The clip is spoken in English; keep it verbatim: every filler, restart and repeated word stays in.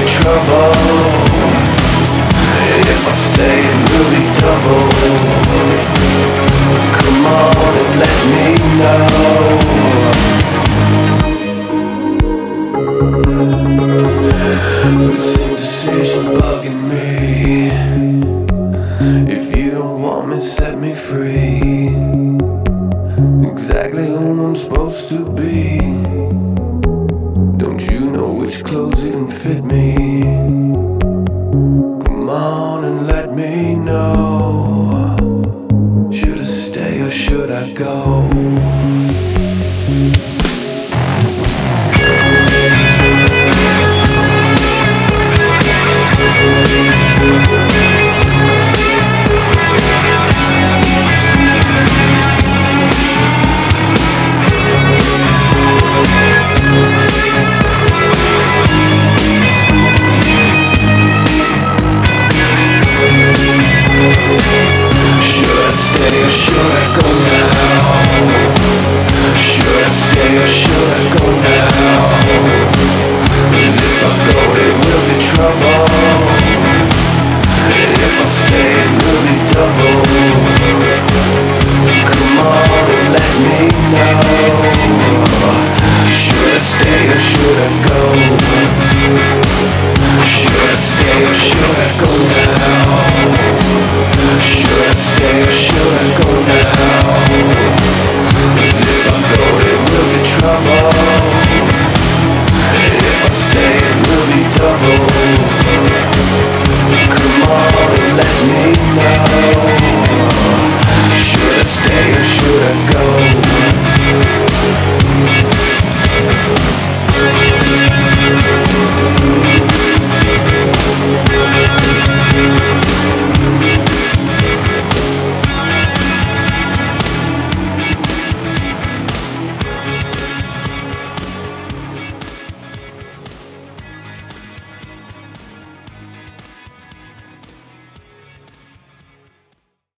trouble. If I stay, it will be double. Come on and let me know. This indecision's bugging me. If you don't want me, set me free. Exactly who I'm supposed to be. Don't you know which clothes even fit me?